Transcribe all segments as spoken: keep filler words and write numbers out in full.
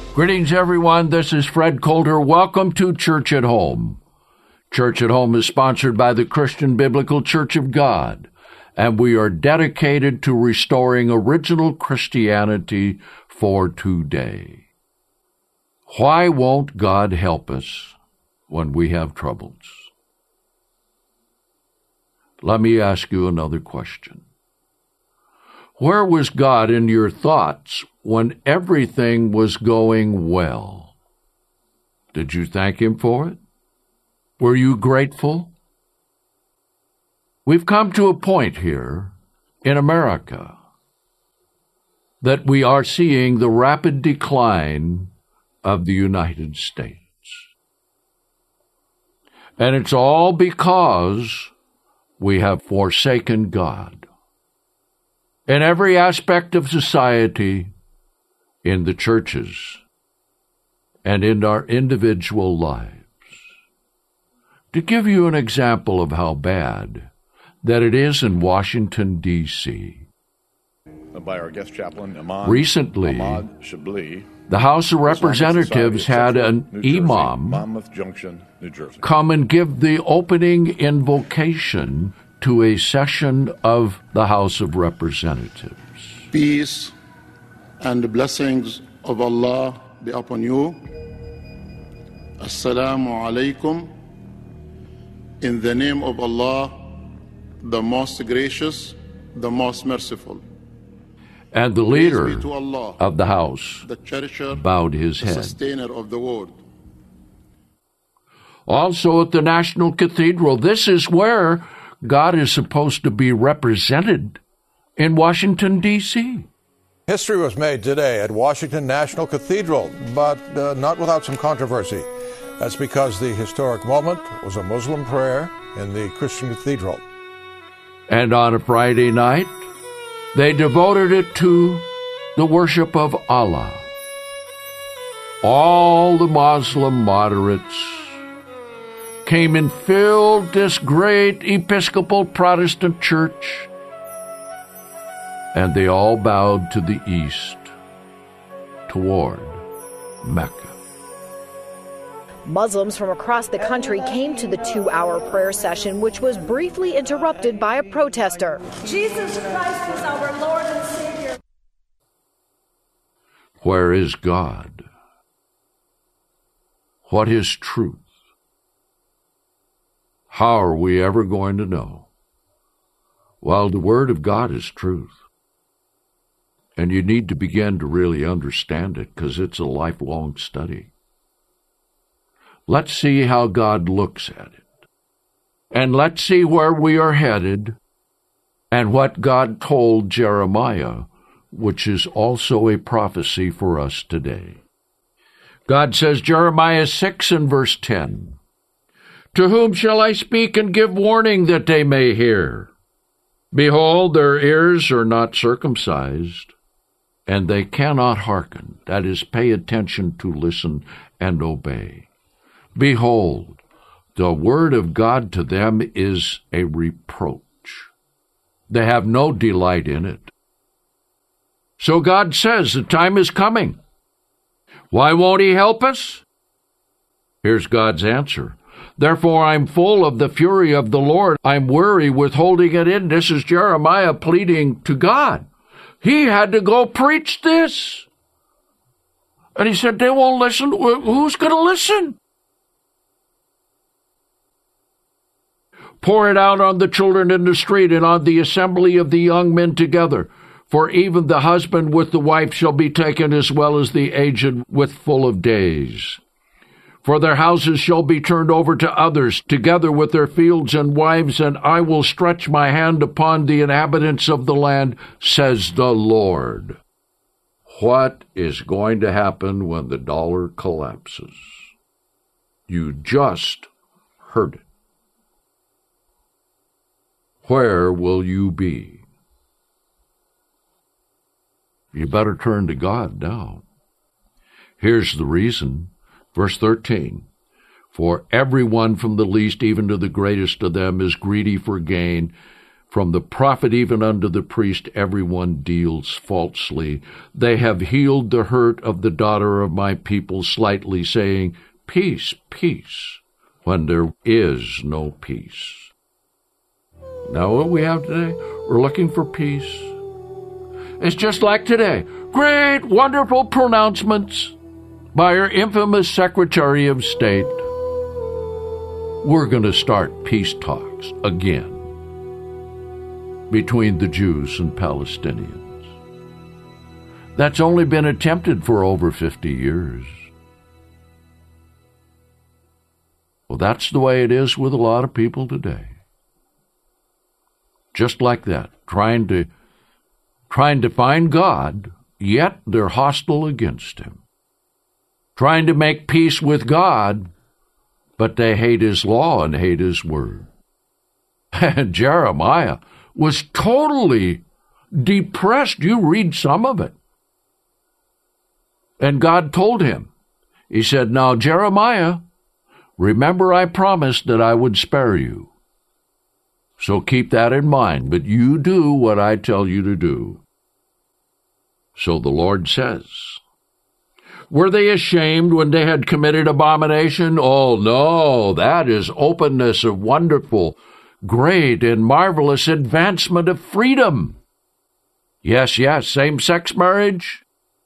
Greetings, everyone. This is Fred Coulter. Welcome to Church at Home. Church at Home is sponsored by the Christian Biblical Church of God, and we are dedicated to restoring original Christianity for today. Why won't God help us when we have troubles? Let me ask you another question. Where was God in your thoughts when everything was going well? Did you thank Him for it? Were you grateful? We've come to a point here in America that we are seeing the rapid decline of the United States. And it's all because we have forsaken God. In every aspect of society, in the churches, and in our individual lives. To give you an example of how bad that it is in Washington, D C By our guest chaplain, Imam Recently, Ahmad Shabli, the House of Representatives had an imam Monmouth Junction, New Jersey, come and give the opening invocation to a session of the House of Representatives. Peace and blessings of Allah be upon you. Assalamu alaikum. In the name of Allah, the most gracious, the most merciful. And the leader of the House the cherisher, bowed his the head. sustainer of the world. Also at the National Cathedral, this is where God is supposed to be represented, in Washington, D C History was made today at Washington National Cathedral, but uh, not without some controversy. That's because the historic moment was a Muslim prayer in the Christian cathedral. And on a Friday night, they devoted it to the worship of Allah. All the Muslim moderates came and filled this great Episcopal Protestant church, and they all bowed to the east, toward Mecca. Muslims from across the country came to the two-hour prayer session, which was briefly interrupted by a protester. Jesus Christ is our Lord and Savior. Where is God? What is truth? How are we ever going to know? Well, the Word of God is truth. And you need to begin to really understand it, because it's a lifelong study. Let's see how God looks at it. And let's see where we are headed and what God told Jeremiah, which is also a prophecy for us today. God says, Jeremiah six and verse ten, "To whom shall I speak and give warning that they may hear? Behold, their ears are not circumcised, and they cannot hearken." That is, pay attention to listen and obey. "Behold, the word of God to them is a reproach. They have no delight in it." So God says the time is coming. Why won't He help us? Here's God's answer. "Therefore I'm full of the fury of the Lord. I'm weary with holding it in." This is Jeremiah pleading to God. He had to go preach this. And he said, they won't listen. Who's going to listen? "Pour it out on the children in the street and on the assembly of the young men together. For even the husband with the wife shall be taken, as well as the aged with full of days. For their houses shall be turned over to others, together with their fields and wives, and I will stretch my hand upon the inhabitants of the land, says the Lord." What is going to happen when the dollar collapses? You just heard it. Where will you be? You better turn to God now. Here's the reason. Verse thirteen, "For everyone from the least even to the greatest of them is greedy for gain, From the prophet even unto the priest, everyone deals falsely. They have healed the hurt of the daughter of my people slightly, saying, peace, peace, when there is no peace. Now what we have today, we're looking for peace. It's just like today. Great, wonderful pronouncements by our infamous Secretary of State. We're going to start peace talks again between the Jews and Palestinians. That's only been attempted for over fifty years. Well, that's the way it is with a lot of people today. Just like that, trying to trying to find God, yet they're hostile against him. Trying to make peace with God, but they hate his law and hate his word. And Jeremiah was totally depressed. You read some of it. And God told him, he said, now, Jeremiah, remember I promised that I would spare you. So keep that in mind, but you do what I tell you to do. So the Lord says, were they ashamed when they had committed abomination? Oh, no, that is openness of wonderful, great, and marvelous advancement of freedom. Yes, yes, same-sex marriage.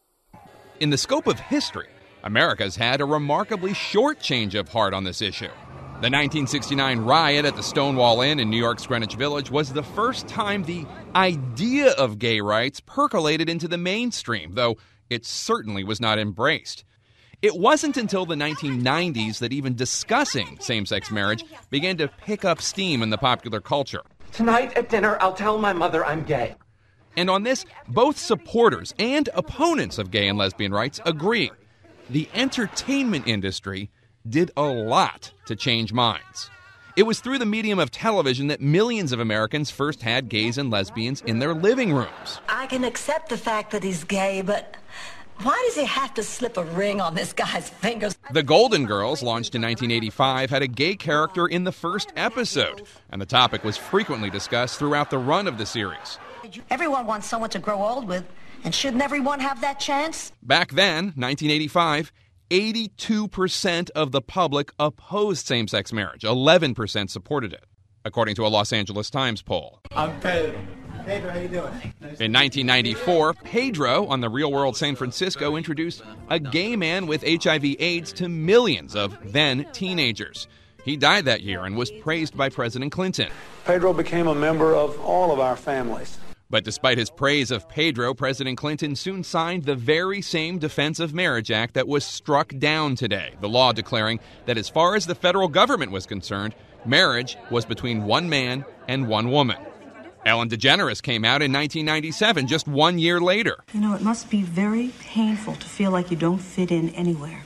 In the scope of history, America's had a remarkably short change of heart on this issue. The nineteen sixty-nine riot at the Stonewall Inn in New York's Greenwich Village was the first time the idea of gay rights percolated into the mainstream, though it certainly was not embraced. It wasn't until the nineteen nineties that even discussing same-sex marriage began to pick up steam in the popular culture. Tonight at dinner, I'll tell my mother I'm gay. And on this, both supporters and opponents of gay and lesbian rights agree. The entertainment industry did a lot to change minds. It was through the medium of television that millions of Americans first had gays and lesbians in their living rooms. I can accept the fact that he's gay, but why does he have to slip a ring on this guy's fingers? The Golden Girls, launched in nineteen eighty-five, had a gay character in the first episode, and the topic was frequently discussed throughout the run of the series. Everyone wants someone to grow old with, and shouldn't everyone have that chance? Back then, nineteen eighty-five, eighty-two percent of the public opposed same-sex marriage. eleven percent supported it, according to a Los Angeles Times poll. I'm Pedro. Pedro, how you doing? In nineteen ninety-four, Pedro on The Real World San Francisco introduced a gay man with H I V AIDS to millions of then teenagers. He died that year and was praised by President Clinton. Pedro became a member of all of our families. But despite his praise of Pedro, President Clinton soon signed the very same Defense of Marriage Act that was struck down today, the law declaring that as far as the federal government was concerned, marriage was between one man and one woman. Ellen DeGeneres came out in nineteen ninety-seven, just one year later. You know, it must be very painful to feel like you don't fit in anywhere.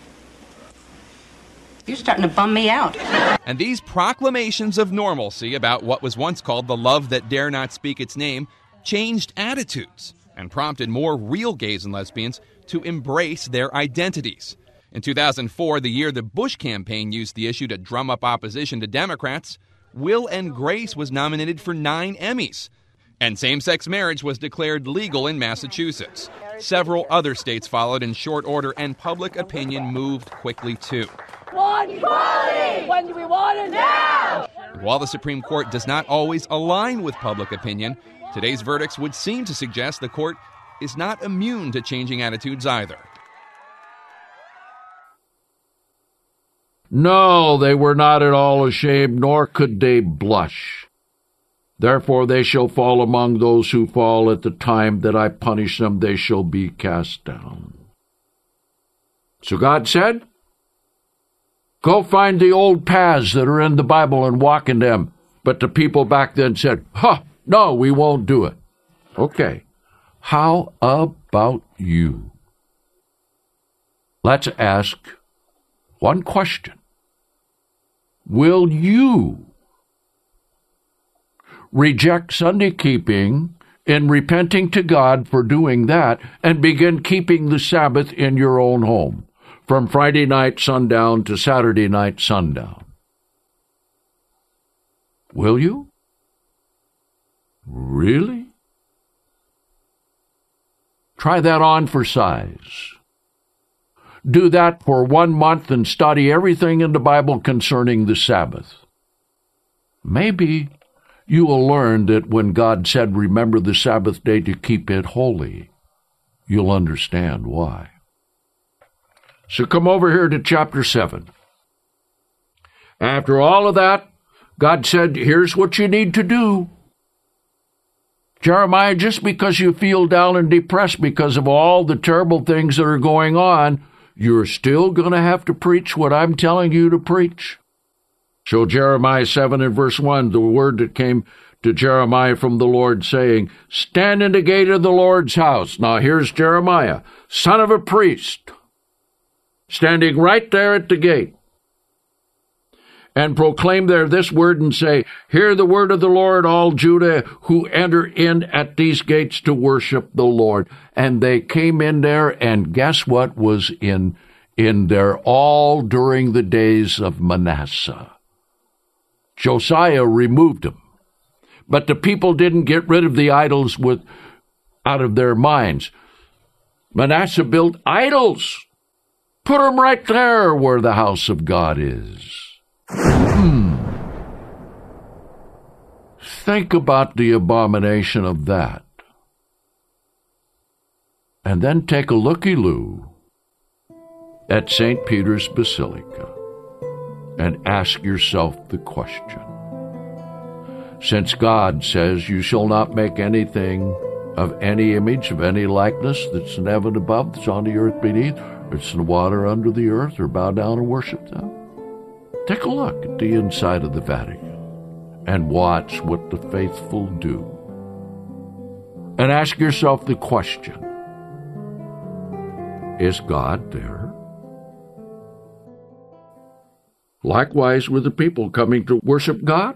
You're starting to bum me out. And these proclamations of normalcy about what was once called the love that dare not speak its name changed attitudes and prompted more real gays and lesbians to embrace their identities. In two thousand four, the year the Bush campaign used the issue to drum up opposition to Democrats, Will and Grace was nominated for nine Emmys. And same-sex marriage was declared legal in Massachusetts. Several other states followed in short order, and public opinion moved quickly too. Want equality! When do we want it now? And while the Supreme Court does not always align with public opinion, today's verdicts would seem to suggest the court is not immune to changing attitudes either. No, they were not at all ashamed, nor could they blush. Therefore they shall fall among those who fall. At the time that I punish them, they shall be cast down. So God said, go find the old paths that are in the Bible and walk in them. But the people back then said, huh, no, we won't do it. Okay, how about you? Let's ask one question. Will you reject Sunday keeping in repenting to God for doing that and begin keeping the Sabbath in your own home from Friday night sundown to Saturday night sundown? Will you? Really? Try that on for size. Do that for one month and study everything in the Bible concerning the Sabbath. Maybe you will learn that when God said, remember the Sabbath day to keep it holy, you'll understand why. So come over here to chapter seven. After all of that, God said, here's what you need to do. Jeremiah, just because you feel down and depressed because of all the terrible things that are going on, you're still going to have to preach what I'm telling you to preach. So Jeremiah seven and verse one, the word that came to Jeremiah from the Lord saying, stand in the gate of the Lord's house. Now here's Jeremiah, son of a priest, standing right there at the gate, and proclaim there this word and say, hear the word of the Lord, all Judah who enter in at these gates to worship the Lord. And they came in there, and guess what was in, in there all during the days of Manasseh? Josiah removed them. But the people didn't get rid of the idols with, out of their minds. Manasseh built idols. Put them right there where the house of God is. Hmm. Think about the abomination of that. And then take a looky-loo at Saint Peter's Basilica and ask yourself the question. Since God says you shall not make anything of any image, of any likeness that's in heaven above, that's on the earth beneath, or it's in the water under the earth, or bow down and worship them. Take a look at the inside of the Vatican and watch what the faithful do. And ask yourself the question, is God there? Likewise with the people coming to worship God.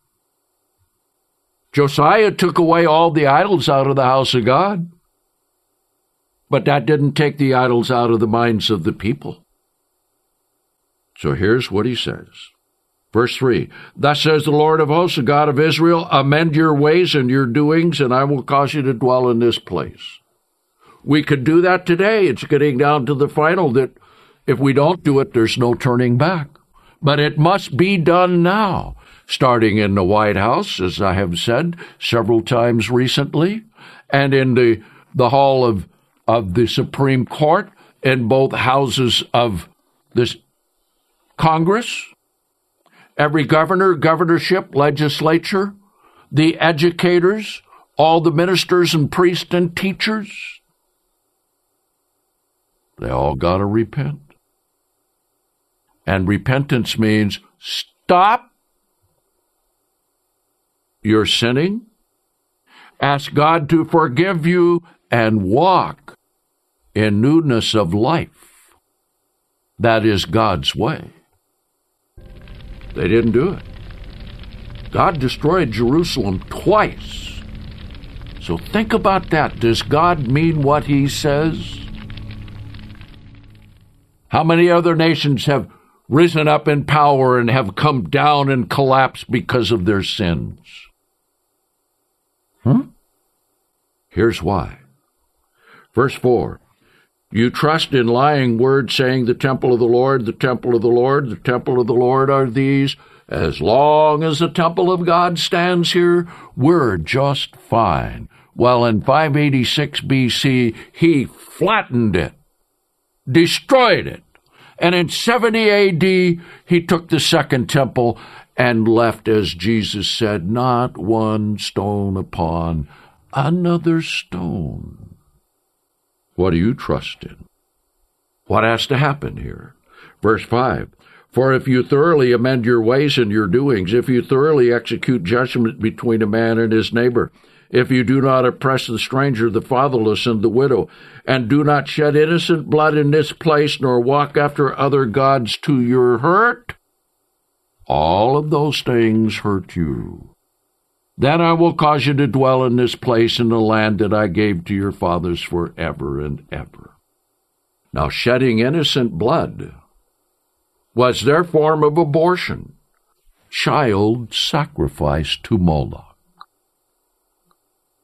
Josiah took away all the idols out of the house of God, but that didn't take the idols out of the minds of the people. So here's what he says. Verse three, thus says the Lord of hosts, the God of Israel, amend your ways and your doings, and I will cause you to dwell in this place. We could do that today. It's getting down to the final that if we don't do it, there's no turning back. But it must be done now, starting in the White House, as I have said several times recently, and in the, the hall of, of the Supreme Court, in both houses of this Congress, every governor, governorship, legislature, the educators, all the ministers and priests and teachers, they all got to repent. And repentance means stop your sinning, ask God to forgive you, and walk in newness of life. That is God's way. They didn't do it. God destroyed Jerusalem twice. So think about that. Does God mean what he says? How many other nations have risen up in power and have come down and collapsed because of their sins? Hmm? Here's why. Verse four. You trust in lying words, saying the temple of the Lord, the temple of the Lord, the temple of the Lord are these. As long as the temple of God stands here, we're just fine. Well, in five eighty-six B C, he flattened it, destroyed it. And in seventy A D, he took the second temple and left, as Jesus said, not one stone upon another stone. What do you trust in? What has to happen here? Verse five, for if you thoroughly amend your ways and your doings, if you thoroughly execute judgment between a man and his neighbor, if you do not oppress the stranger, the fatherless, and the widow, and do not shed innocent blood in this place, nor walk after other gods to your hurt, all of those things hurt you. Then I will cause you to dwell in this place in the land that I gave to your fathers forever and ever. Now, shedding innocent blood was their form of abortion, child sacrifice to Moloch.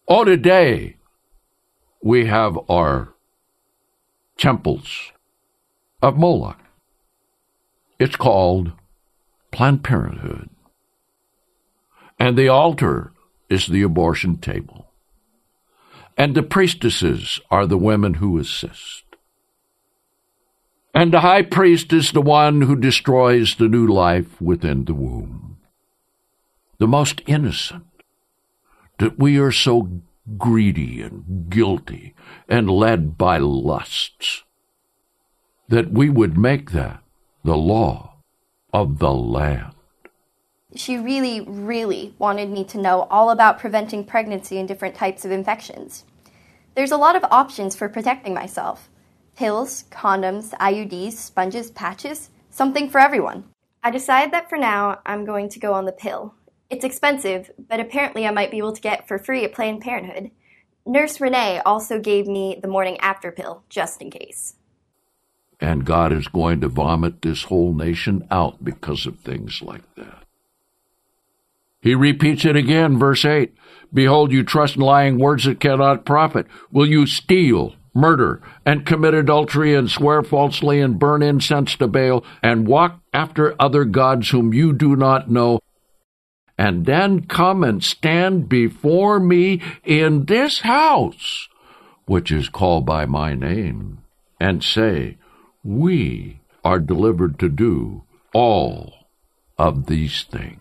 Oh, today we have our temples of Moloch. It's called Planned Parenthood. And the altar is the abortion table. And the priestesses are the women who assist. And the high priest is the one who destroys the new life within the womb. The most innocent. That we are so greedy and guilty and led by lusts that we would make that the law of the land. She really, really wanted me to know all about preventing pregnancy and different types of infections. There's a lot of options for protecting myself. Pills, condoms, I U Ds, sponges, patches, something for everyone. I decided that for now, I'm going to go on the pill. It's expensive, but apparently I might be able to get it for free at Planned Parenthood. Nurse Renee also gave me the morning after pill, just in case. And God is going to vomit this whole nation out because of things like that. He repeats it again, verse eight. Behold, you trust in lying words that cannot profit. Will you steal, murder, and commit adultery, and swear falsely, and burn incense to Baal, and walk after other gods whom you do not know, and then come and stand before me in this house, which is called by my name, and say, we are delivered to do all of these things.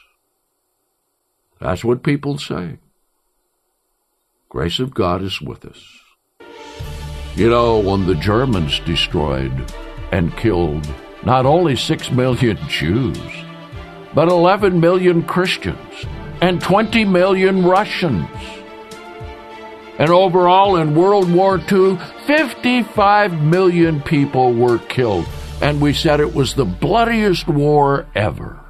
That's what people say. Grace of God is with us. You know, when the Germans destroyed and killed not only six million Jews, but eleven million Christians and twenty million Russians. And overall in World War Two, fifty-five million people were killed. And we said it was the bloodiest war ever.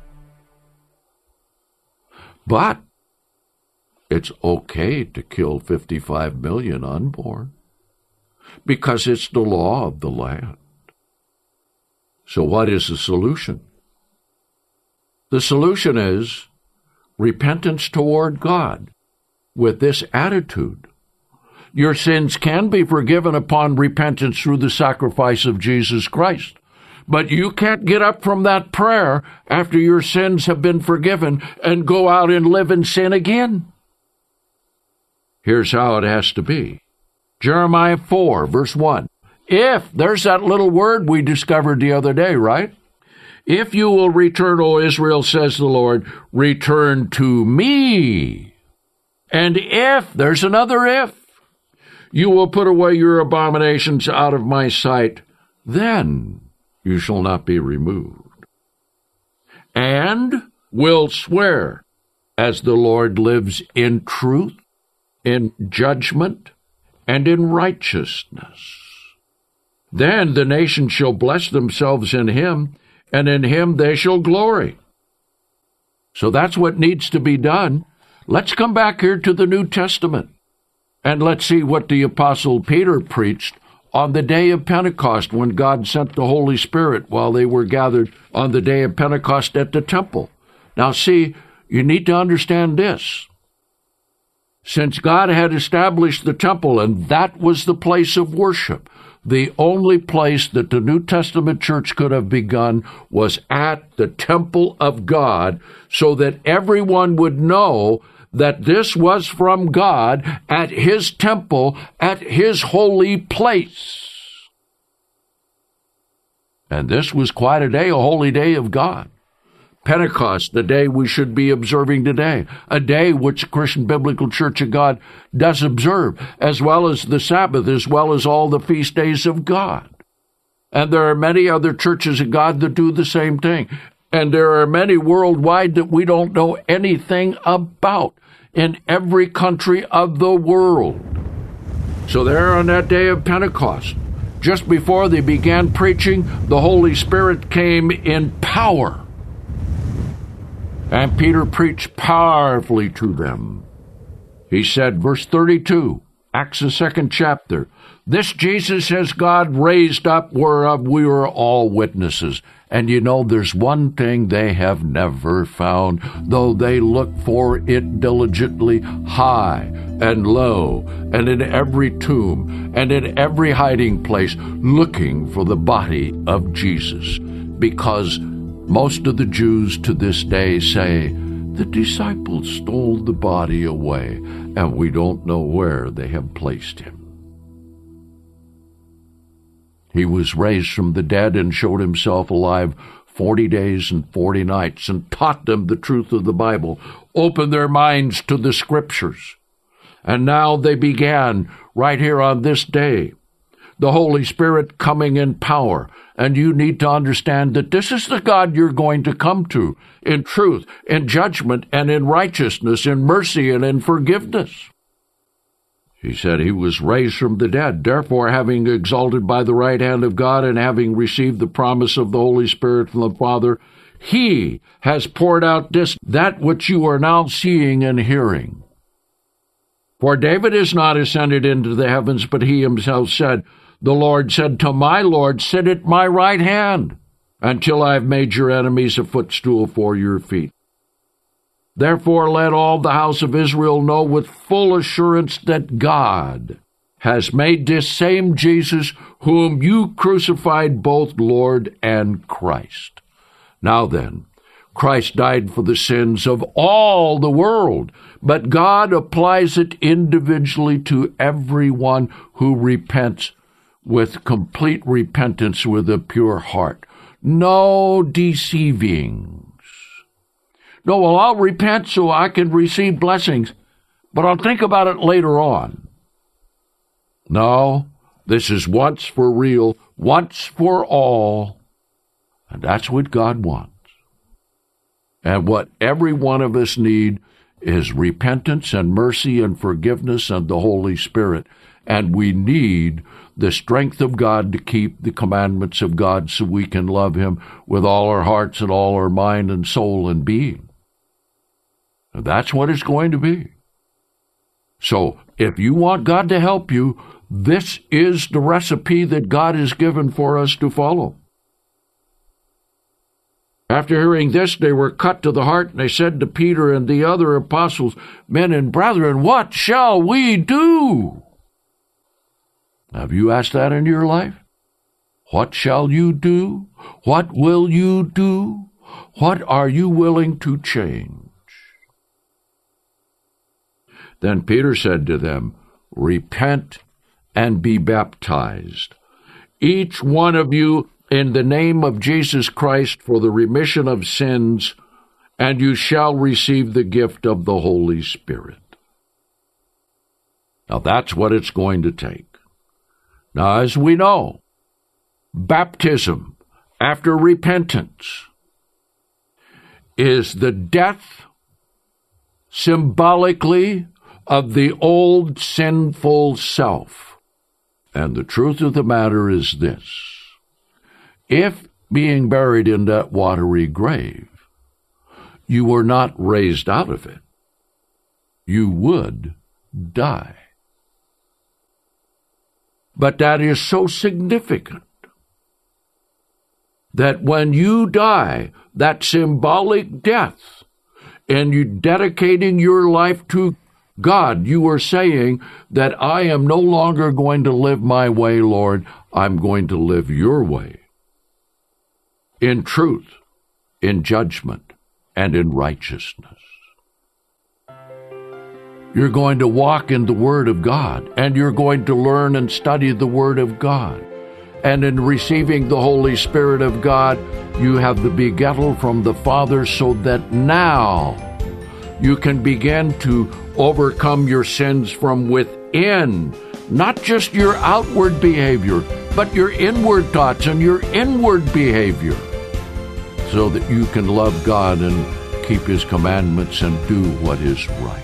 But it's okay to kill fifty-five million unborn because it's the law of the land. So what is the solution? The solution is repentance toward God with this attitude. Your sins can be forgiven upon repentance through the sacrifice of Jesus Christ. But you can't get up from that prayer after your sins have been forgiven and go out and live in sin again. Here's how it has to be. Jeremiah four, verse one. If, there's that little word we discovered the other day, right? If you will return, O Israel, says the Lord, return to me. And if, there's another if, you will put away your abominations out of my sight, then you shall not be removed. And will swear, as the Lord lives in truth, in judgment, and in righteousness. Then the nations shall bless themselves in him, and in him they shall glory. So that's what needs to be done. Let's come back here to the New Testament, and let's see what the Apostle Peter preached on the day of Pentecost when God sent the Holy Spirit while they were gathered on the day of Pentecost at the temple. Now see, you need to understand this. Since God had established the temple, and that was the place of worship, the only place that the New Testament church could have begun was at the temple of God, so that everyone would know that this was from God at his temple, at his holy place. And this was quite a day, a holy day of God. Pentecost, the day we should be observing today, a day which the Christian Biblical Church of God does observe, as well as the Sabbath, as well as all the feast days of God. And there are many other churches of God that do the same thing. And there are many worldwide that we don't know anything about in every country of the world. So there on that day of Pentecost, just before they began preaching, the Holy Spirit came in power. And Peter preached powerfully to them. He said, verse thirty-two, Acts the second chapter. This Jesus has God raised up, whereof we are all witnesses. And you know, there's one thing they have never found, though they look for it diligently, high and low, and in every tomb, and in every hiding place, looking for the body of Jesus. Because most of the Jews to this day say, the disciples stole the body away, and we don't know where they have placed him. He was raised from the dead and showed himself alive forty days and forty nights and taught them the truth of the Bible, opened their minds to the Scriptures. And now they began right here on this day, the Holy Spirit coming in power. And you need to understand that this is the God you're going to come to in truth, in judgment, and in righteousness, in mercy, and in forgiveness. He said he was raised from the dead. Therefore, having exalted by the right hand of God and having received the promise of the Holy Spirit from the Father, he has poured out this, that which you are now seeing and hearing. For David is not ascended into the heavens, but he himself said, the Lord said to my Lord, sit at my right hand, until I have made your enemies a footstool for your feet. Therefore let all the house of Israel know with full assurance that God has made this same Jesus, whom you crucified, both Lord and Christ. Now then, Christ died for the sins of all the world, but God applies it individually to everyone who repents with complete repentance with a pure heart. No deceivings. No, well, I'll repent so I can receive blessings, but I'll think about it later on. No, this is once for real, once for all, and that's what God wants. And what every one of us need is repentance and mercy and forgiveness and the Holy Spirit. And we need the strength of God to keep the commandments of God so we can love him with all our hearts and all our mind and soul and being. And that's what it's going to be. So if you want God to help you, this is the recipe that God has given for us to follow. After hearing this, they were cut to the heart, and they said to Peter and the other apostles, men and brethren, what shall we do? Have you asked that in your life? What shall you do? What will you do? What are you willing to change? Then Peter said to them, repent and be baptized, each one of you in the name of Jesus Christ for the remission of sins, and you shall receive the gift of the Holy Spirit. Now that's what it's going to take. Now, as we know, baptism after repentance is the death symbolically of the old sinful self. And the truth of the matter is this. If being buried in that watery grave, you were not raised out of it, you would die. But that is so significant that when you die, that symbolic death, and you dedicating your life to God, you are saying that I am no longer going to live my way, Lord. I'm going to live your way. In truth, in judgment, and in righteousness. You're going to walk in the Word of God, and you're going to learn and study the Word of God. And in receiving the Holy Spirit of God, you have the begettal from the Father, so that now you can begin to overcome your sins from within, not just your outward behavior, but your inward thoughts and your inward behavior, so that you can love God and keep His commandments and do what is right.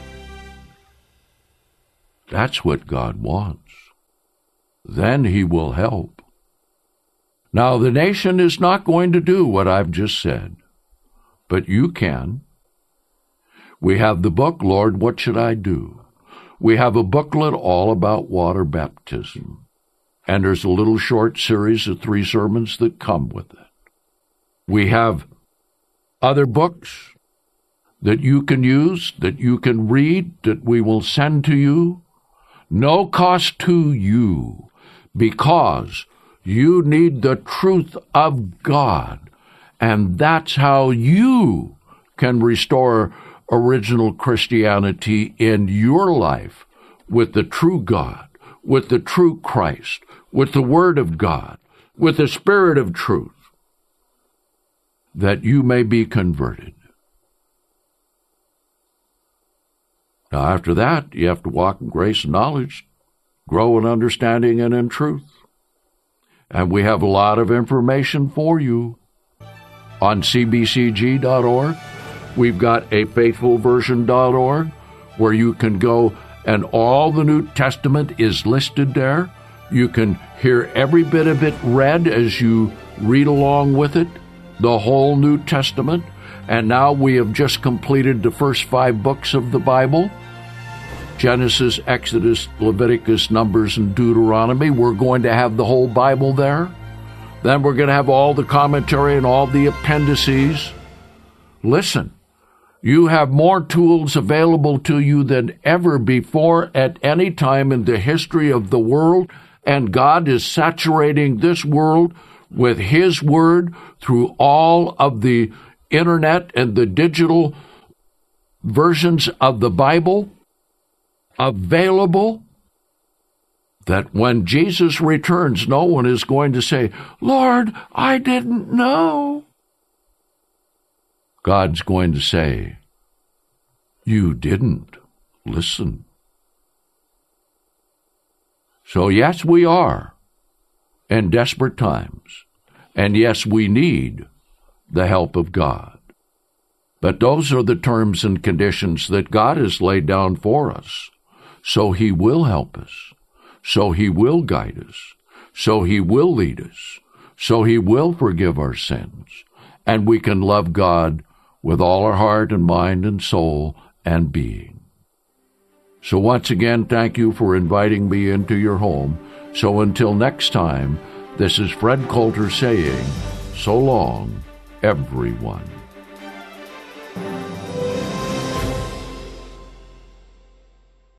That's what God wants. Then He will help. Now, the nation is not going to do what I've just said, but you can. We have the book, Lord, What Should I Do? We have a booklet all about water baptism, and there's a little short series of three sermons that come with it. We have other books that you can use, that you can read, that we will send to you. No cost to you, because you need the truth of God, and that's how you can restore original Christianity in your life with the true God, with the true Christ, with the Word of God, with the Spirit of truth, that you may be converted. Now, after that, you have to walk in grace and knowledge, grow in understanding and in truth. And we have a lot of information for you on C B C G dot org. We've got a faithful version dot org where you can go and all the New Testament is listed there. You can hear every bit of it read as you read along with it, the whole New Testament. And now we have just completed the first five books of the Bible, Genesis, Exodus, Leviticus, Numbers, and Deuteronomy. We're going to have the whole Bible there. Then we're going to have all the commentary and all the appendices. Listen, you have more tools available to you than ever before at any time in the history of the world, and God is saturating this world with His Word through all of the internet and the digital versions of the Bible available, that when Jesus returns, no one is going to say, "Lord, I didn't know." God's going to say, "You didn't listen." So yes, we are in desperate times, and yes, we need the help of God. But those are the terms and conditions that God has laid down for us. So He will help us. So He will guide us. So He will lead us. So He will forgive our sins. And we can love God with all our heart and mind and soul and being. So once again, thank you for inviting me into your home. So until next time, this is Fred Coulter saying, so long, everyone.